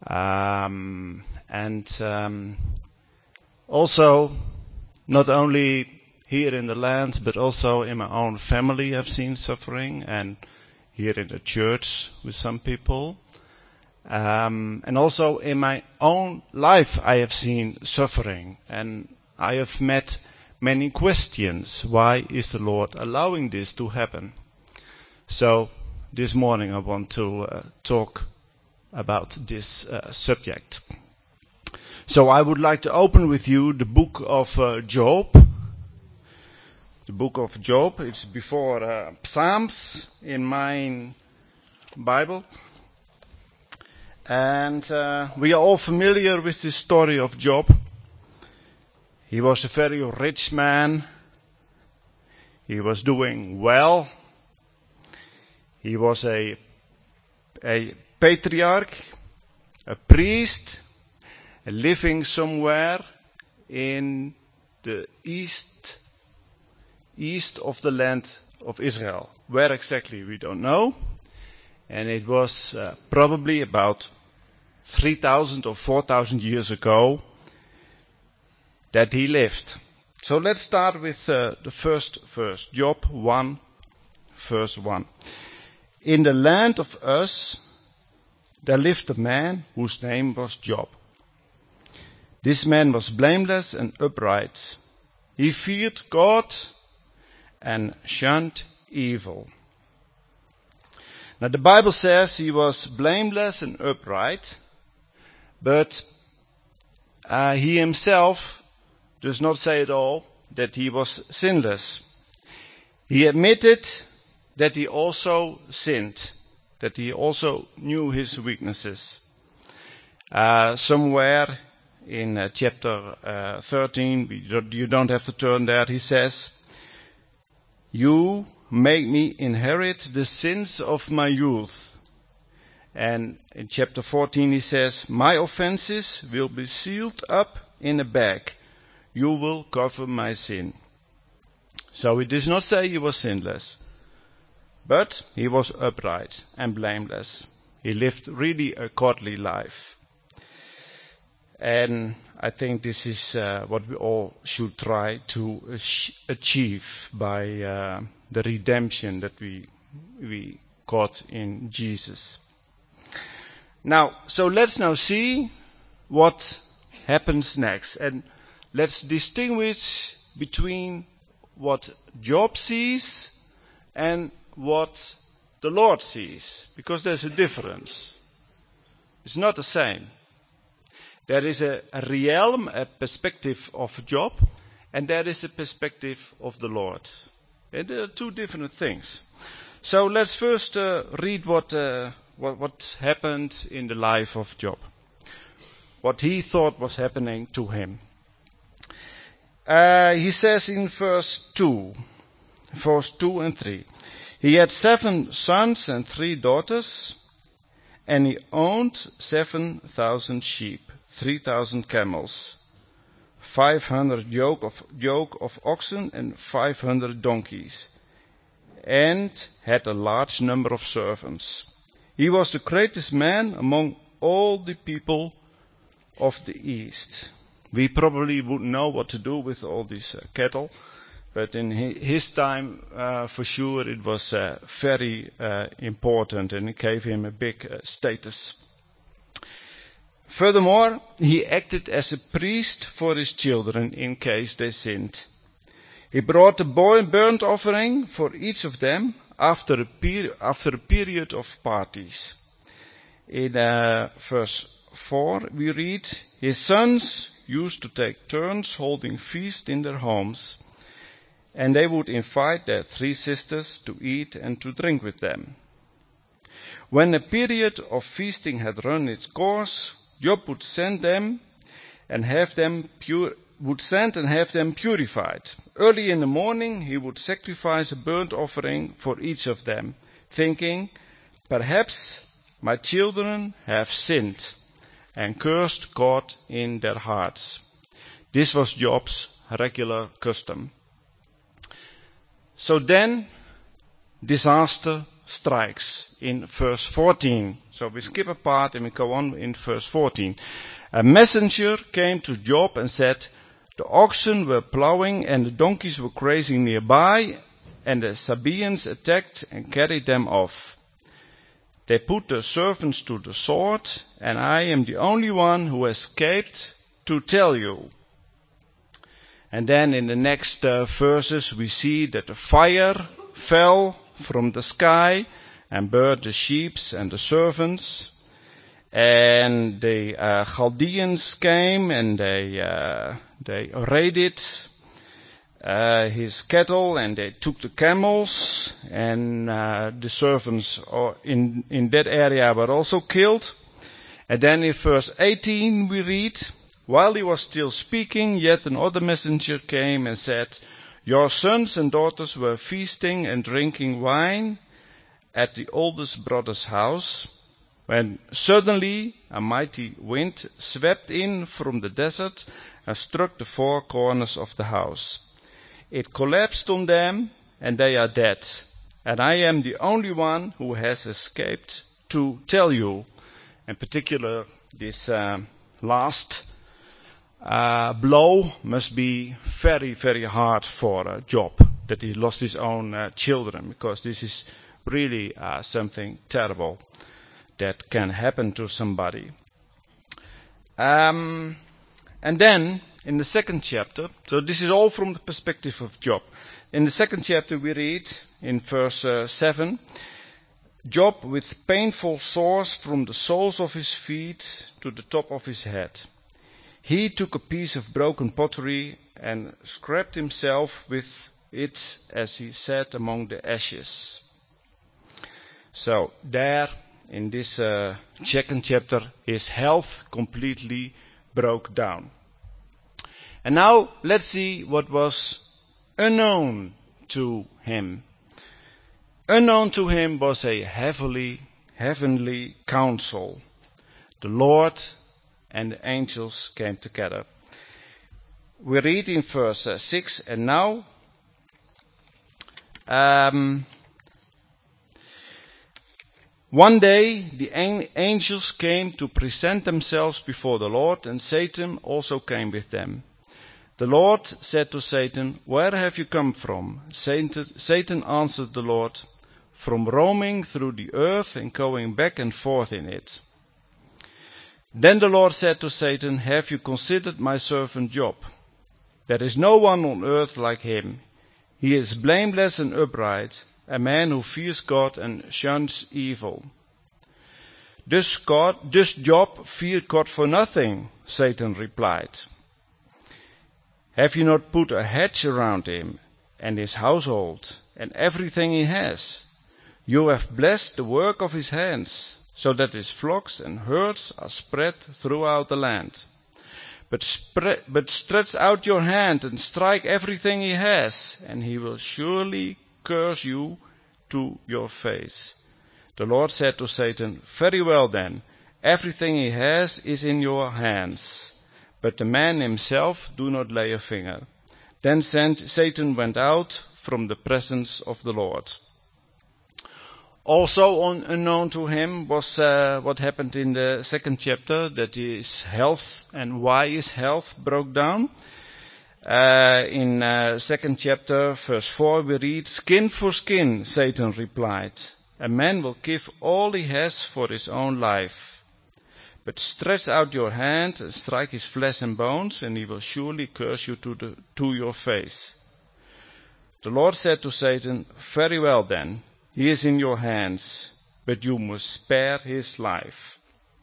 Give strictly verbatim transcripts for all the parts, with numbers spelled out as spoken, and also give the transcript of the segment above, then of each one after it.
Um, and um, also, not only here in the land, but also in my own family I've seen suffering, and here in the church with some people. Um, and also in my own life I have seen suffering, and I have met many questions. Why is the Lord allowing this to happen? So this morning I want to uh, talk about this uh, subject. So I would like to open with you the book of uh, Job. The book of Job. It's before uh, Psalms in my Bible. And uh, we are all familiar with the story of Job. He was a very rich man. He was doing well. He was a, a patriarch, a priest, living somewhere in the east, east of the land of Israel. Where exactly, we don't know. And it was uh, probably about three thousand or four thousand years ago that he lived. So let's start with uh, the first verse, Job one, verse one. In the land of Uz, there lived a man whose name was Job. This man was blameless and upright. He feared God and shunned evil. Now the Bible says he was blameless and upright, but uh, he himself does not say at all that he was sinless. He admitted that he also sinned, that he also knew his weaknesses. Uh, somewhere in uh, chapter uh, thirteen, you don't have to turn there, he says, "You make me inherit the sins of my youth." And in chapter fourteen he says, "My offenses will be sealed up in a bag. You will cover my sin." So he does not say he was sinless, but he was upright and blameless. He lived really a godly life. And I think this is uh, what we all should try to achieve by uh, the redemption that we we got in Jesus. Now, so let's now see what happens next. And let's distinguish between what Job sees and what the Lord sees. Because there's a difference. It's not the same. There is a, a realm, a perspective of Job, and there is a perspective of the Lord. And there are two different things. So let's first uh, read what, uh, what what happened in the life of Job. What he thought was happening to him. Uh, he says in verse two, verse two and three, he had seven sons and three daughters, and he owned seven thousand sheep, three thousand camels, five hundred yoke of, yoke of oxen, and five hundred donkeys, and had a large number of servants. He was the greatest man among all the people of the East. We probably wouldn't know what to do with all these uh, cattle, but in his time, uh, for sure, it was uh, very uh, important, and it gave him a big uh, status. Furthermore, he acted as a priest for his children in case they sinned. He brought a burnt offering for each of them after a, peri- after a period of parties. In uh, verse four we read, his sons used to take turns holding feast in their homes, and they would invite their three sisters to eat and to drink with them. When a period of feasting had run its course, Job would send them and have them pure, would send and have them purified. Early in the morning he would sacrifice a burnt offering for each of them, thinking, perhaps my children have sinned and cursed God in their hearts. This was Job's regular custom. So then disaster strikes in verse fourteen. So we skip a part and we go on in verse fourteen. A messenger came to Job and said, the oxen were plowing and the donkeys were grazing nearby, and the Sabaeans attacked and carried them off. They put their servants to the sword, and I am the only one who escaped to tell you. And then in the next uh, verses we see that the fire fell from the sky and burned the sheep and the servants. And the uh, Chaldeans came and they uh, they raided uh, his cattle, and they took the camels, and uh, the servants in in that area were also killed. And then in verse eighteen we read, while he was still speaking, yet another messenger came and said, your sons and daughters were feasting and drinking wine at the oldest brother's house, when suddenly a mighty wind swept in from the desert and struck the four corners of the house. It collapsed on them, and they are dead. And I am the only one who has escaped to tell you. In particular, this uh, last uh, blow must be very, very hard for uh, Job, that he lost his own uh, children, because this is really uh, something terrible that can happen to somebody. Um, and then, in the second chapter, so this is all from the perspective of Job. In the second chapter we read, in verse uh, seven, Job with painful sores from the soles of his feet to the top of his head. He took a piece of broken pottery and scraped himself with it as he sat among the ashes. So, there, in this uh, second chapter, his health completely broke down. And now let's see what was unknown to him. Unknown to him was a heavenly, heavenly council. The Lord and the angels came together. We read in verse uh, six, and now um, one day the angels came to present themselves before the Lord, and Satan also came with them. The Lord said to Satan, where have you come from? Satan answered the Lord, from roaming through the earth and going back and forth in it. Then the Lord said to Satan, have you considered my servant Job? There is no one on earth like him. He is blameless and upright, a man who fears God and shuns evil. Does God, does Job fear God for nothing? Satan replied. Have you not put a hedge around him and his household and everything he has? You have blessed the work of his hands, so that his flocks and herds are spread throughout the land. But, spread, but stretch out your hand and strike everything he has, and he will surely curse you to your face. The Lord said to Satan, very well then, everything he has is in your hands, but the man himself do not lay a finger. Then Satan went out from the presence of the Lord. Also unknown to him was uh, what happened in the second chapter, that his health and why his health broke down. Uh, in uh, second chapter, verse four, we read, skin for skin, Satan replied. A man will give all he has for his own life. But stretch out your hand and strike his flesh and bones, and he will surely curse you to, the, to your face. The Lord said to Satan, very well then, he is in your hands, but you must spare his life.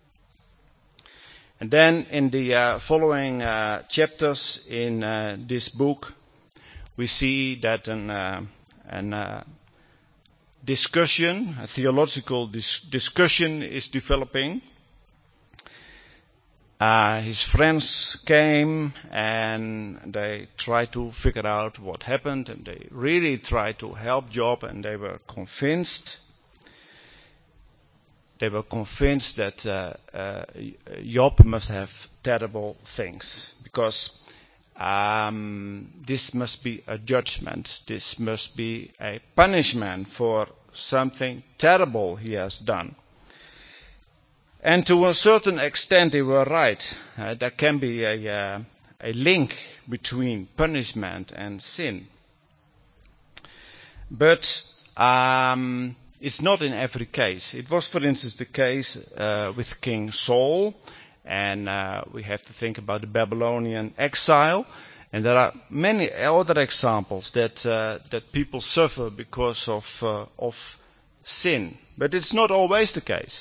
And then in the uh, following uh, chapters in uh, this book, we see that an, uh, an uh, discussion, a theological dis- discussion is developing. Uh, his friends came and they tried to figure out what happened, and they really tried to help Job, and they were convinced They were convinced that uh, uh, Job must have terrible things, because um, this must be a judgment. This must be a punishment for something terrible he has done. And to a certain extent they were right. Uh, there can be a, uh, a link between punishment and sin. But um, it's not in every case. It was, for instance, the case uh, with King Saul. And uh, we have to think about the Babylonian exile. And there are many other examples that uh, that people suffer because of uh, of sin. But it's not always the case.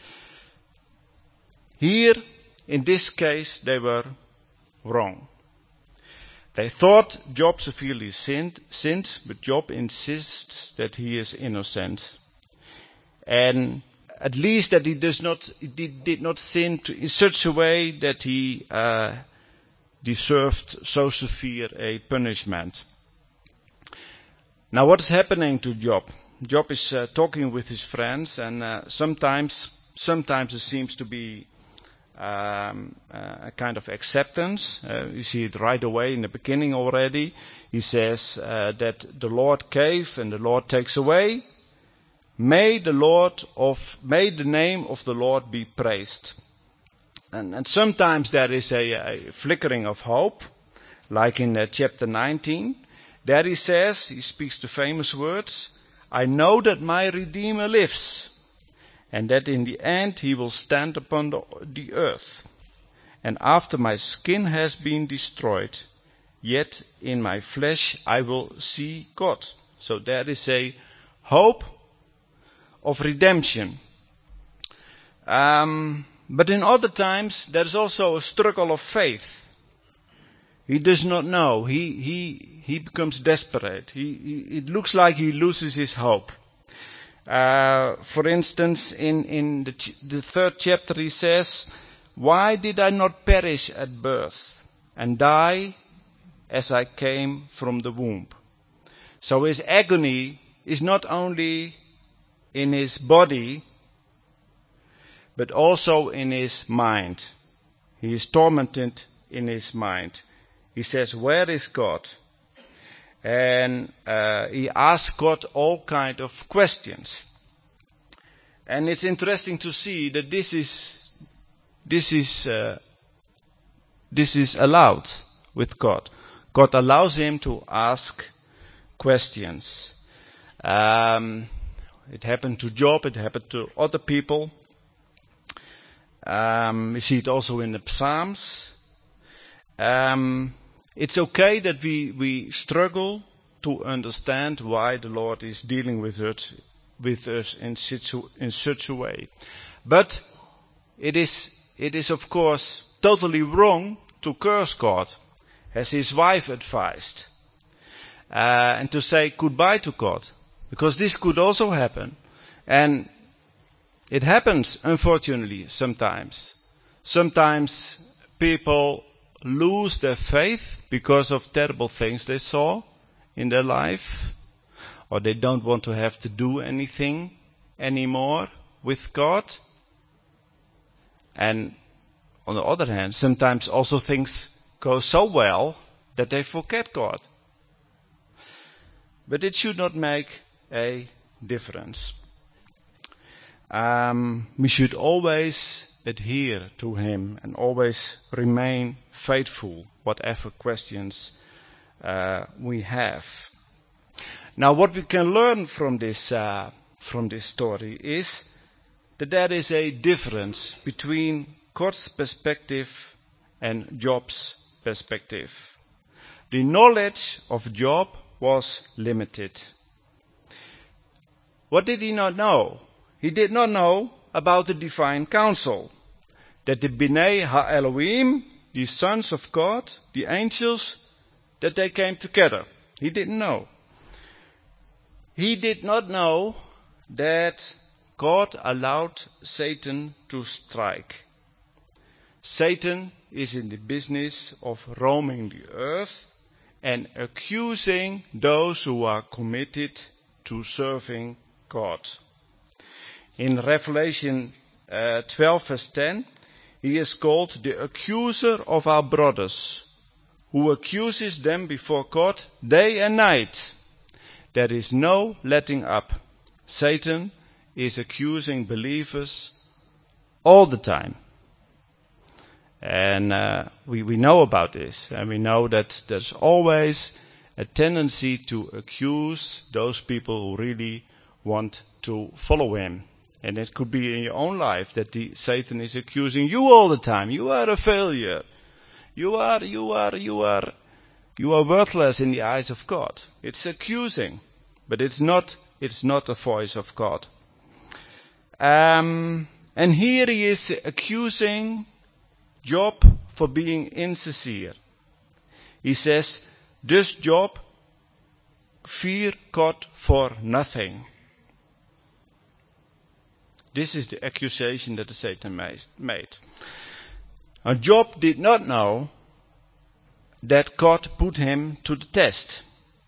Here, in this case, they were wrong. They thought Job severely sinned, sinned, but Job insists that he is innocent. And at least that he does not, he did, did not sin to, in such a way that he uh, deserved so severe a punishment. Now, what is happening to Job? Job is uh, talking with his friends, and uh, sometimes, sometimes it seems to be um, uh, a kind of acceptance. Uh, you see it right away in the beginning already. He says uh, that the Lord gave and the Lord takes away. May the Lord of, may the name of the Lord be praised. And, and sometimes there is a, a flickering of hope, like in uh, chapter nineteen. There he says, he speaks the famous words, I know that my Redeemer lives, and that in the end he will stand upon the, the earth. And after my skin has been destroyed, yet in my flesh I will see God. So there is a hope of redemption. Um, but in other times there is also a struggle of faith. He does not know. He he he becomes desperate. He, he it looks like he loses his hope. Uh, for instance, in in the, ch- the third chapter, he says, "Why did I not perish at birth and die as I came from the womb?" So his agony is not only in his body, but also in his mind. He is tormented in his mind. He says, where is God? And uh, he asks God all kind of questions. And it's interesting to see that this is this is uh, this is allowed with God. God allows him to ask questions. Um, It happened to Job, it happened to other people. Um, we see it also in the Psalms. Um, it's okay that we, we struggle to understand why the Lord is dealing with us, with us in, situ, in such a way. But it is, it is of course totally wrong to curse God, as his wife advised, uh, and to say goodbye to God. Because this could also happen. And it happens, unfortunately, sometimes. Sometimes people lose their faith because of terrible things they saw in their life. Or they don't want to have to do anything anymore with God. And on the other hand, sometimes also things go so well that they forget God. But it should not make a difference. Um, we should always adhere to him and always remain faithful, whatever questions uh, we have. Now, what we can learn from this uh, from this story is that there is a difference between God's perspective and Job's perspective. The knowledge of Job was limited. What did he not know? He did not know about the divine council. That the B'nai Ha-Elohim, the sons of God, the angels, that they came together. He didn't know. He did not know that God allowed Satan to strike. Satan is in the business of roaming the earth and accusing those who are committed to serving God. In Revelation uh, twelve verse ten, he is called the accuser of our brothers. who accuses them before God day and night. There is no letting up. Satan is accusing believers all the time. And uh, we, we know about this. And we know that there's always a tendency to accuse those people who really want to follow him. And it could be in your own life that the, Satan is accusing you all the time. You are a failure. You are, you are, you are, you are worthless in the eyes of God. It's accusing, but it's not, it's not the voice of God. Um, and here he is accusing Job for being insincere. He says, "Thus Job, fear God for nothing." This is the accusation that the Satan made. Now, Job did not know that God put him to the test.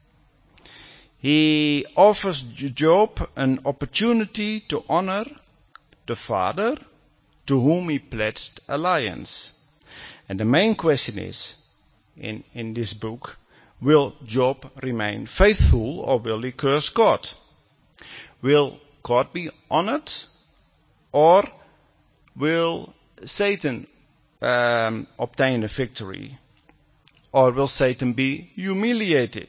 He offers Job an opportunity to honor the Father to whom he pledged alliance. And the main question is, in, in this book, will Job remain faithful or will he curse God? Will God be honored or will Satan um, obtain a victory? Or will Satan be humiliated?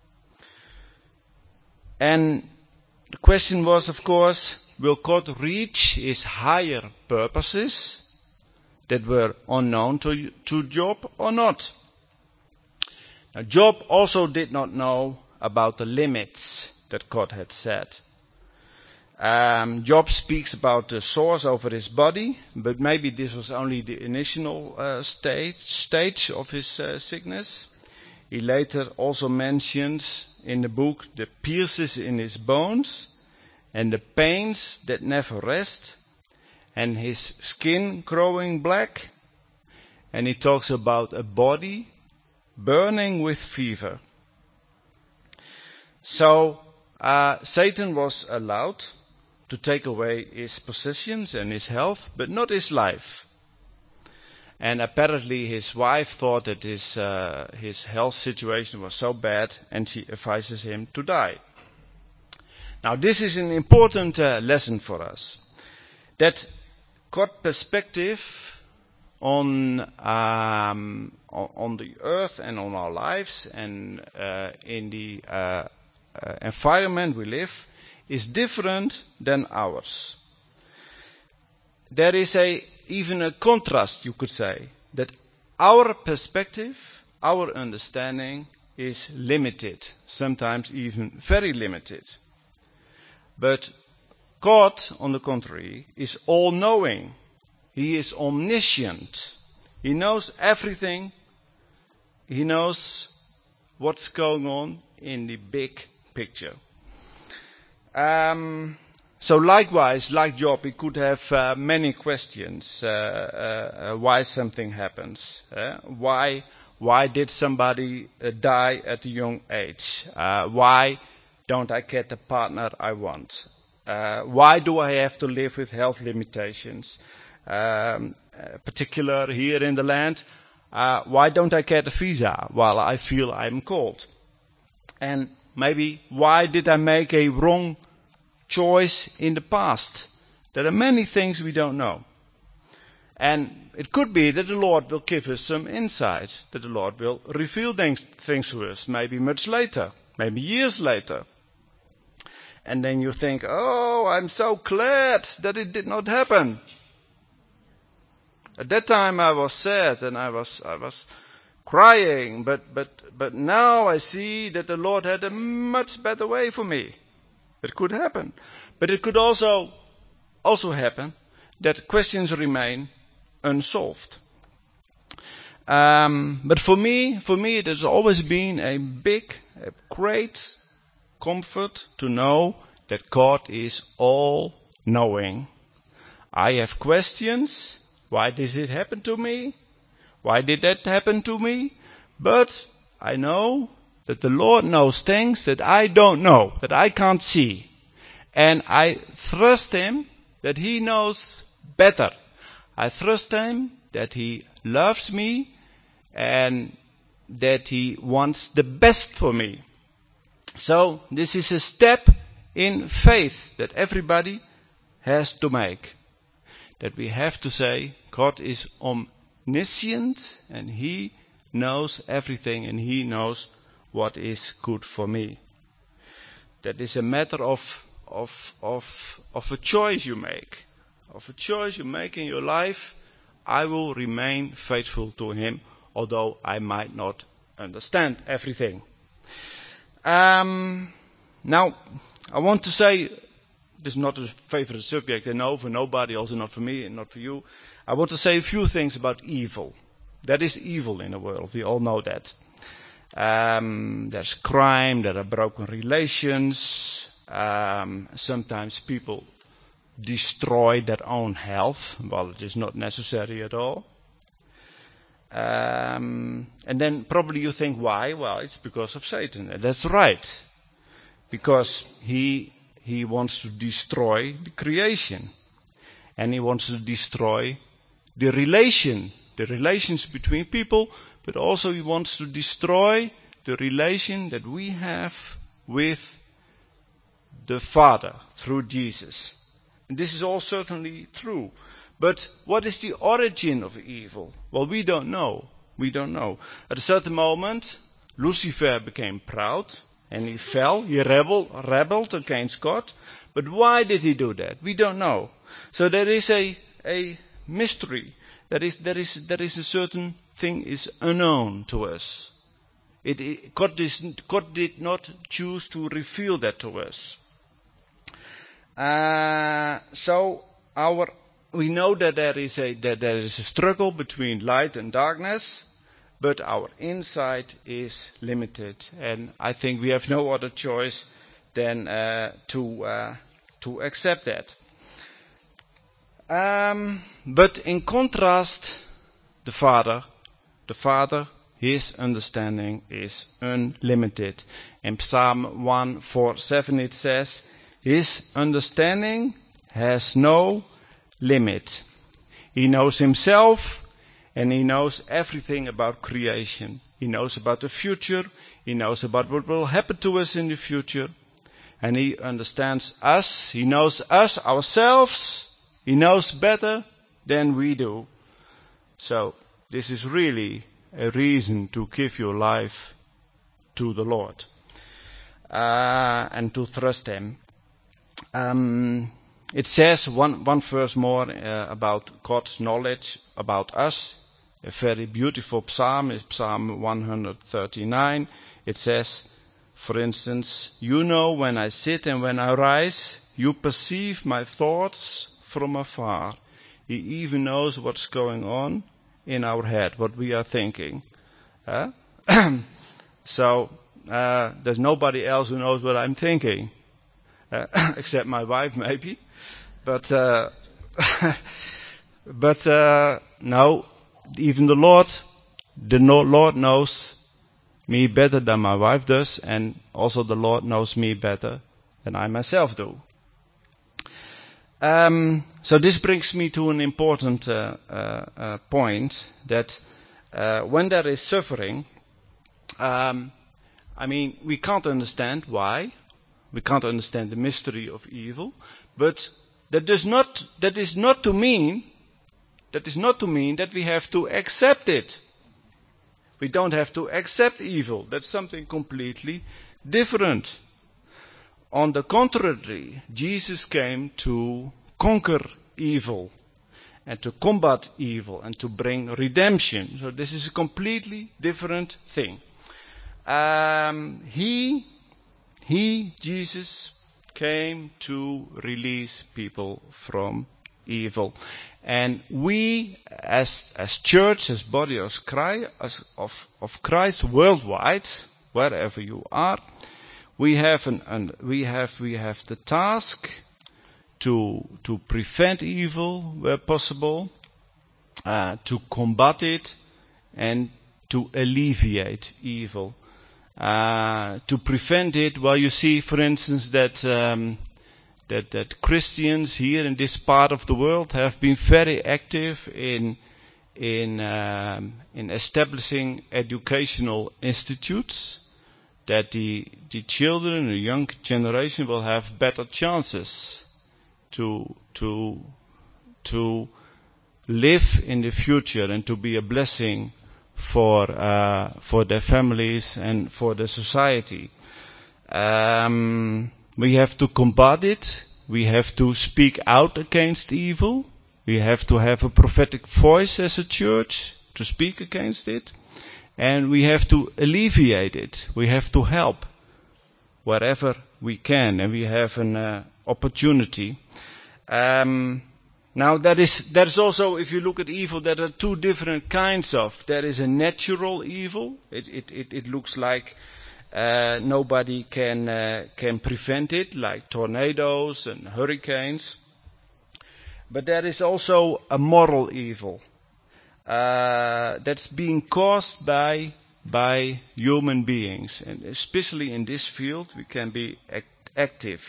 And the question was, of course, will God reach his higher purposes that were unknown to, to Job or not? Now, Job also did not know about the limits that God had set. Um, Job speaks about the sores over his body, but maybe this was only the initial uh, stage, stage of his uh, sickness. He later also mentions in the book the pierces in his bones and the pains that never rest and his skin growing black. And he talks about a body burning with fever. So uh, Satan was allowed to take away his possessions and his health, but not his life. And apparently his wife thought that his, uh, his health situation was so bad, and she advises him to die. Now this is an important uh, lesson for us. That God's perspective on, um, on the earth and on our lives and uh, in the uh, uh, environment we live is different than ours. There is a even a contrast, you could say, that our perspective, our understanding is limited, sometimes even very limited. But God, on the contrary, is all-knowing. He is omniscient. He knows everything. He knows what's going on in the big picture. Um, so likewise, like Job, he could have uh, many questions. Uh, uh, why something happens? Uh, why why did somebody uh, die at a young age? Uh, why don't I get the partner I want? Uh, why do I have to live with health limitations? Um, uh, particular here in the land, uh, why don't I get a visa while I feel I'm called? And maybe why did I make a wrong choice in the past? There are many things we don't know. And it could be that the Lord will give us some insight, that the Lord will reveal things, things to us, maybe much later, maybe years later. And then you think, oh, I'm so glad that it did not happen. At that time I was sad and I was I was crying, but but but now I see that the Lord had a much better way for me. It could happen. But it could also also happen that questions remain unsolved. Um, but for me, for me it has always been a big, a great comfort to know that God is all-knowing. I have questions. Why does it happen to me? Why did that happen to me? But I know that the Lord knows things that I don't know, that I can't see. And I trust Him that He knows better. I trust Him that He loves me and that He wants the best for me. So this is a step in faith that everybody has to make. That we have to say, God is omniscient and He knows everything and He knows what is good for me. That is a matter of of of of a choice you make. Of a choice you make in your life. I will remain faithful to Him, although I might not understand everything. Um, now, I want to say, this is not a favorite subject, I know, for nobody, also not for me and not for you. I want to say a few things about evil. There is evil in the world, we all know that. Um, there's crime, there are broken relations, um, sometimes people destroy their own health. Well, it is not necessary at all. Um, and then probably you think, why? Well, it's because of Satan. And that's right. Because he he wants to destroy the creation. And he wants to destroy the relation, the relations between people, but also he wants to destroy the relation that we have with the Father through Jesus. And this is all certainly true. But what is the origin of evil? Well, we don't know. We don't know. At a certain moment, Lucifer became proud and he fell. He rebelled, rebelled against God. But why did he do that? We don't know. So there is a, a mystery. There is, there is, there is a certain thing is unknown to us. It, it, God, is, God did not choose to reveal that to us. Uh, so our we know that there is a that there is a struggle between light and darkness, but our insight is limited, and I think we have no other choice than uh, to uh, to accept that. Um, but in contrast, the Father, the Father, His understanding is unlimited. In Psalm one forty-seven it says, His understanding has no limit. He knows Himself and He knows everything about creation. He knows about the future. He knows about what will happen to us in the future. And He understands us. He knows us, ourselves. He knows better than we do. So this is really a reason to give your life to the Lord uh, and to trust Him. Um, it says one, one verse more uh, about God's knowledge about us. A very beautiful psalm is Psalm one thirty-nine. It says, for instance, you know when I sit and when I rise, you perceive my thoughts from afar. He even knows what's going on in our head, what we are thinking. Uh? so uh, there's nobody else who knows what I'm thinking. Uh, except my wife, maybe, but uh, but uh, no, even the Lord, the Lord knows me better than my wife does, and also the Lord knows me better than I myself do. Um, so this brings me to an important uh, uh, uh, point that uh, when there is suffering, um, I mean, we can't understand why. We can't understand the mystery of evil, but that does not, that is not to mean, that is not to mean that we have to accept it. We don't have to accept evil. That's something completely different. On the contrary, Jesus came to conquer evil and to combat evil and to bring redemption. So this is a completely different thing. Um, he He, Jesus, came to release people from evil. And we, as as church, as body of Christ, as of, of Christ worldwide, wherever you are, we have an, an we have we have the task to to prevent evil where possible, uh, to combat it, and to alleviate evil. Uh, to prevent it, well, you see, for instance, that, um, that that Christians here in this part of the world have been very active in in um, in establishing educational institutes, that the the children, the young generation, will have better chances to to to live in the future and to be a blessing for uh, for their families and for the society. Um, we have to combat it. We have to speak out against evil. We have to have a prophetic voice as a church to speak against it. And we have to alleviate it. We have to help wherever we can. And we have an uh, opportunity. Um, now there is, there is also, if you look at evil, there are two different kinds of. There is a natural evil. It, it, it, it looks like uh, nobody can, uh, can prevent it, like tornadoes and hurricanes. But there is also a moral evil uh, that's being caused by by human beings, and especially in this field we can be act- active.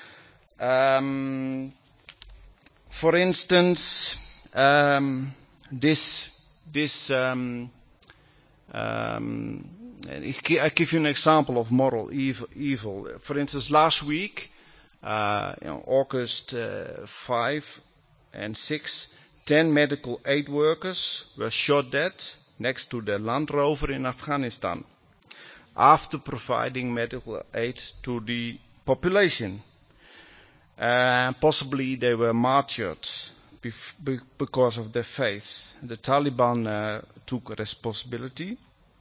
Um, for instance, um, this this um, um, I give you an example of moral evil. evil. For instance, last week, uh, you know, August uh, five and six, ten medical aid workers were shot dead next to the Land Rover in Afghanistan after providing medical aid to the population. Uh, possibly they were martyred bef- be- because of their faith. The Taliban uh, took responsibility,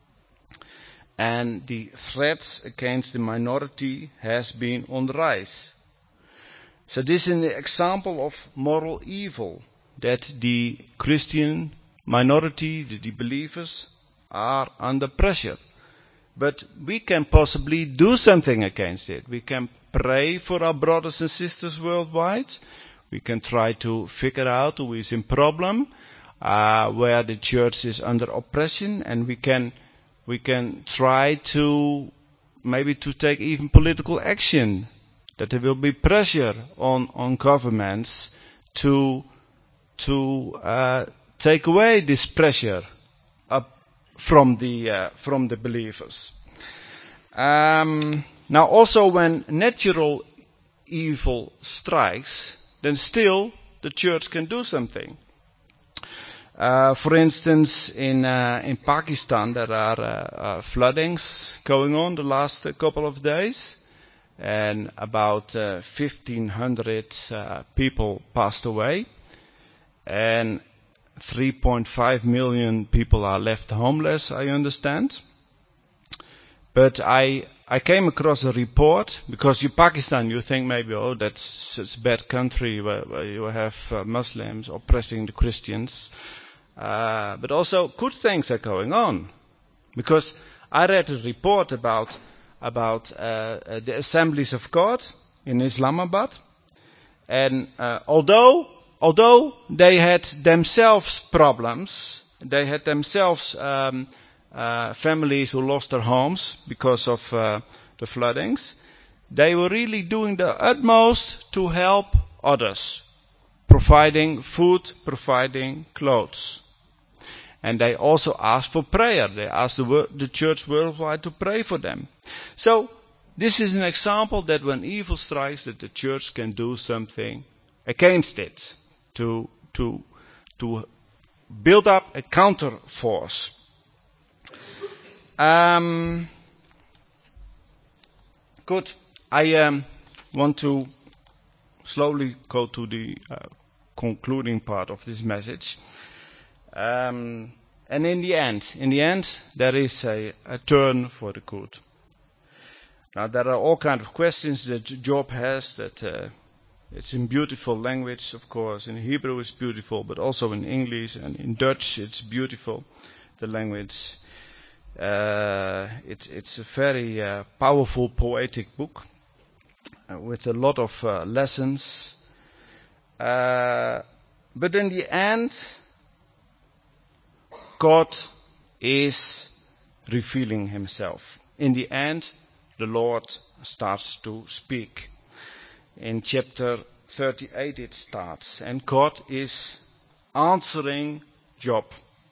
and the threats against the minority has been on the rise. So this is an example of moral evil, that the Christian minority, the, the believers, are under pressure. But we can possibly do something against it. We can pray for our brothers and sisters worldwide. We can try to figure out who is in problem, uh, where the church is under oppression, and we can we can try to maybe to take even political action. That there will be pressure on, on governments to to uh, take away this pressure up from the uh, from the believers. Um, now, also when natural evil strikes, then still the church can do something. Uh, for instance, in uh, in Pakistan there are uh, uh, floodings going on the last uh, couple of days. And about uh, fifteen hundred uh, people passed away, and three point five million people are left homeless, I understand. But I I came across a report, because you Pakistan, you think maybe, oh, that's such a bad country where, where you have uh, Muslims oppressing the Christians. Uh, but also good things are going on, because I read a report about about uh, uh, the Assemblies of God in Islamabad, and uh, although although they had themselves problems, they had themselves um, uh, families who lost their homes because of uh, the floodings, they were really doing the utmost to help others, providing food, providing clothes. And they also asked for prayer. They asked the, wor- the church worldwide to pray for them. So, this is an example that when evil strikes, that the church can do something against it. To, to, to build up a counter force. Um, good. I um, want to slowly go to the uh, concluding part of this message. Um, and in the end, in the end, there is a, a turn for the good. Now, there are all kinds of questions that Job has. That uh, it's in beautiful language, of course. In Hebrew, it's beautiful, but also in English and in Dutch, it's beautiful. The language. Uh, it's it's a very uh, powerful, poetic book uh, with a lot of uh, lessons. Uh, but in the end, God is revealing himself. In the end, the Lord starts to speak. In chapter thirty-eight it starts, and God is answering Job.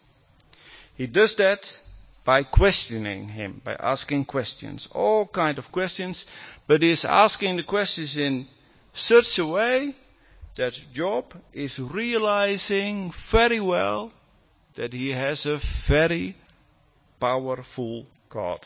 He does that by questioning him, by asking questions, all kind of questions, but he is asking the questions in such a way that Job is realizing very well that he has a very powerful God.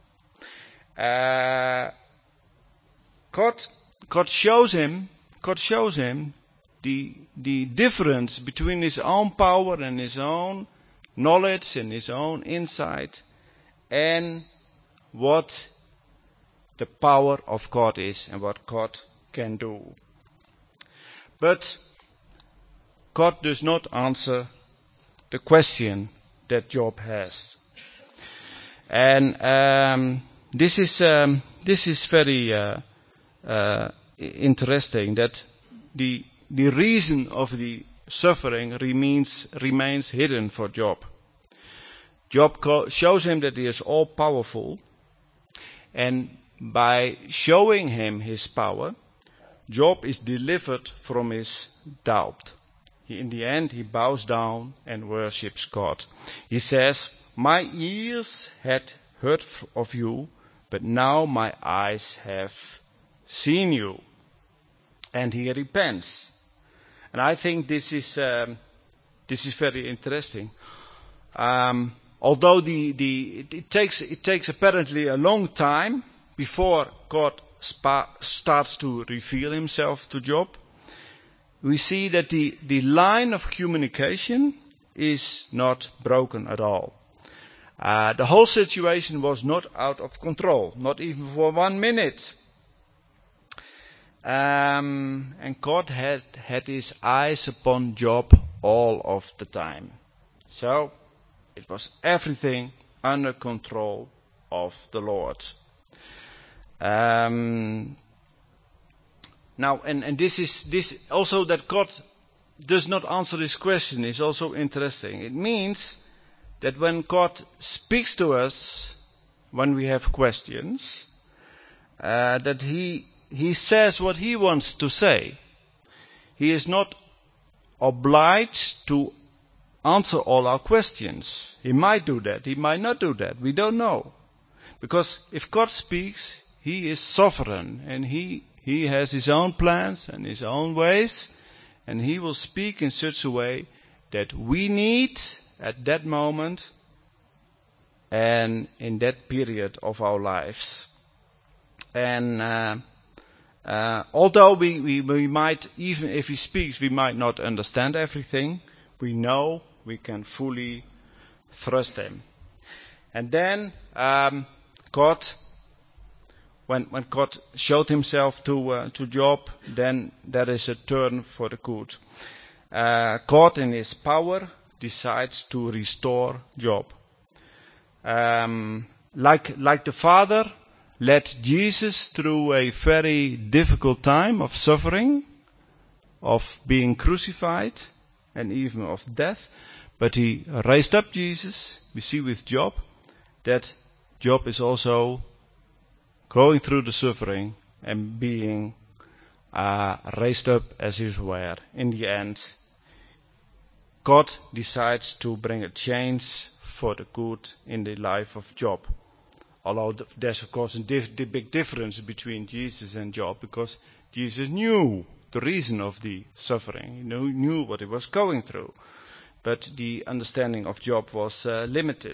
Uh, God, God shows him, God shows him the the difference between his own power and his own knowledge and his own insight, and what the power of God is and what God can do. But God does not answer the question that Job has. And um, this is um, this is very uh, uh, interesting, that the the reason of the suffering remains remains hidden for Job. Job co- shows him that he is all powerful, and by showing him his power, Job is delivered from his doubt. He, in the end, he bows down and worships God. He says, "My ears had heard of you, but now my eyes have seen you." And he repents. And I think this is um, this is very interesting. Um, although the, the it, it takes it takes apparently a long time before God spa- starts to reveal himself to Job, we see that the, the line of communication is not broken at all. Uh, the whole situation was not out of control, not even for one minute. Um, and God had, had his eyes upon Job all of the time. So, it was everything under control of the Lord. Um, now, and, and this is this also that God does not answer this question is also interesting. It means that when God speaks to us, when we have questions, uh, that He He says what He wants to say. He is not obliged to answer all our questions. He might do that. He might not do that. We don't know. Because if God speaks, He is sovereign, and He, he has His own plans and His own ways, and He will speak in such a way that we need at that moment and in that period of our lives. And uh, uh, although we, we, we might, even if He speaks, we might not understand everything, we know we can fully trust Him. And then um, God, when when God showed Himself to uh, to Job, then there is a turn for the good. Uh, God, in His power, decides to restore Job. Um, like like the Father led Jesus through a very difficult time of suffering, of being crucified, and even of death, but He raised up Jesus. We see with Job that Job is also going through the suffering and being uh, raised up as His were. In the end, God decides to bring a change for the good in the life of Job. Although there's of course a diff- the big difference between Jesus and Job, because Jesus knew the reason of the suffering. He knew, knew what he was going through. But the understanding of Job was uh, limited.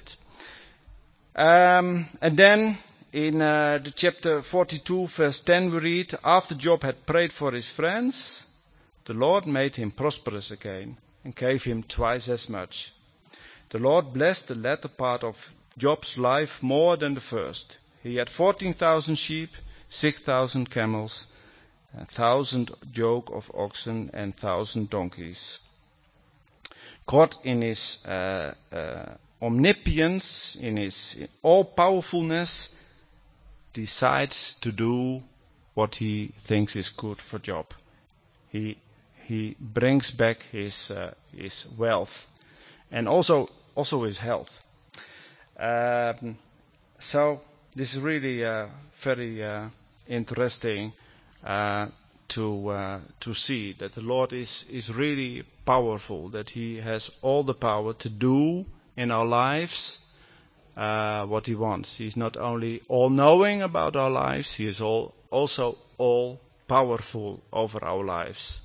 Um, and then in uh, the chapter forty-two, verse ten, we read, "After Job had prayed for his friends, the Lord made him prosperous again and gave him twice as much. The Lord blessed the latter part of Job's life more than the first. He had fourteen thousand sheep, six thousand camels, a thousand yoke of oxen, and thousand donkeys." God, in His uh, uh, omniscience, in His all-powerfulness, decides to do what He thinks is good for Job. He He brings back his uh, his wealth and also also his health. Um, so this is really uh, very uh, interesting uh, to uh, to see that the Lord is is really powerful, that He has all the power to do in our lives uh, what He wants. He's not only all-knowing about our lives, He is all, also all-powerful over our lives.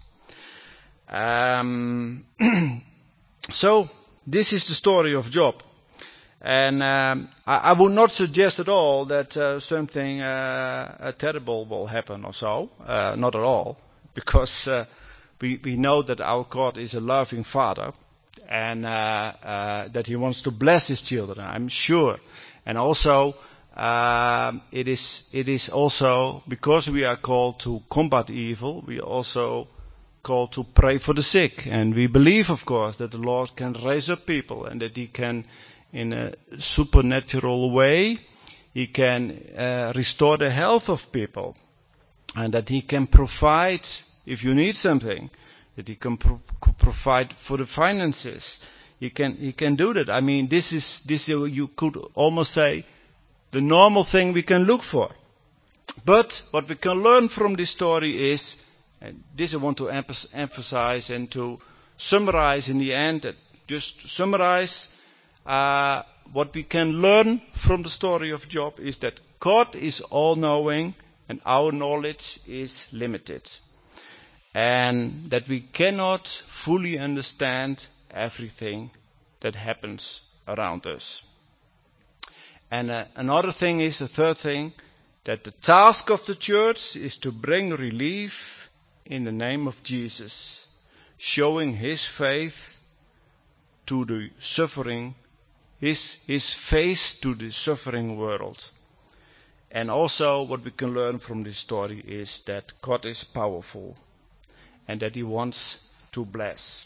Um, so, this is the story of Job. And um, I, I would not suggest at all that uh, something uh, uh, terrible will happen or so. Uh, not at all. Because uh, we, we know that our God is a loving Father. And uh, uh, that He wants to bless His children, I'm sure. And also, uh, it is it is also, because we are called to combat evil, we are also called to pray for the sick. And we believe, of course, that the Lord can raise up people and that He can, in a supernatural way, He can uh, restore the health of people. And that He can provide, if you need something, that He can pro- provide for the finances. He can He can do that. I mean, this is this you could almost say the normal thing we can look for. But what we can learn from this story is, and this I want to emph- emphasize and to summarize in the end. That just to summarize, uh, what we can learn from the story of Job is that God is all-knowing and our knowledge is limited. And that we cannot fully understand everything that happens around us. And uh, another thing is, a third thing, that the task of the church is to bring relief in the name of Jesus, showing His faith to the suffering, His, His face to the suffering world. And also what we can learn from this story is that God is powerful and that He wants to bless.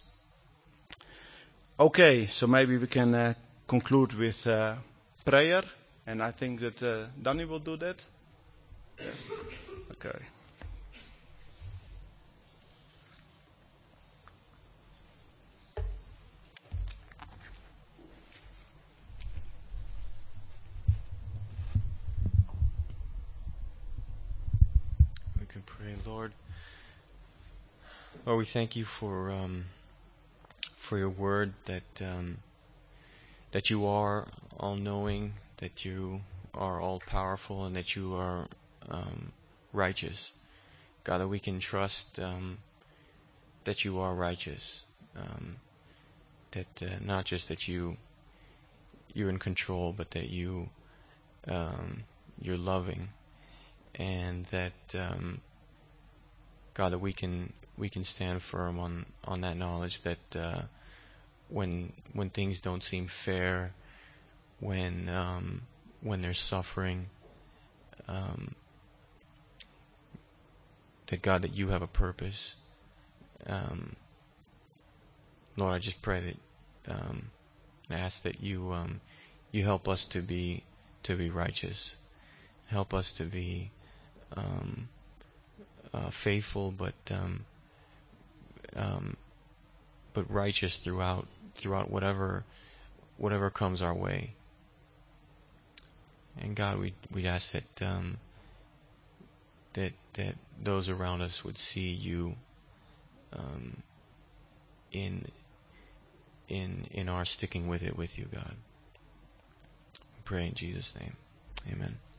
Okay, so maybe we can uh, conclude with uh, prayer. And I think that uh, Danny will do that. Yes. Okay. We can pray, Lord. Lord, we thank You for um, for Your word, that um, that You are all-knowing, that You are all-powerful, and that You are um, righteous. God, that we can trust um, that You are righteous. Um, that uh, not just that You You're in control, but that You um, You're loving, and that um, God, that we can we can stand firm on, on that knowledge that uh, when when things don't seem fair, when um, when there's suffering, um, that God, that You have a purpose. Um, Lord, I just pray that um, I ask that You um, You help us to be to be righteous, help us to be um, uh, faithful, but um, um, but righteous throughout throughout whatever whatever comes our way. And God, we we ask that um, that that those around us would see You um, in in in our sticking with it with You, God. We pray in Jesus' name. Amen.